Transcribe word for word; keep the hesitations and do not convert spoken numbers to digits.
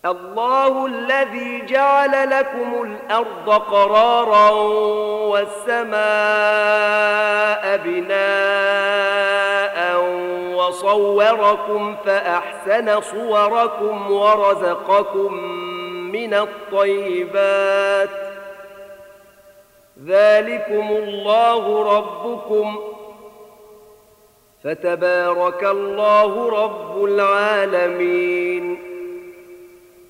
الله الذي جعل لكم الأرض قرارا والسماء بناء وصوركم فأحسن صوركم ورزقكم من الطيبات ذلكم الله ربكم فتبارك الله رب العالمين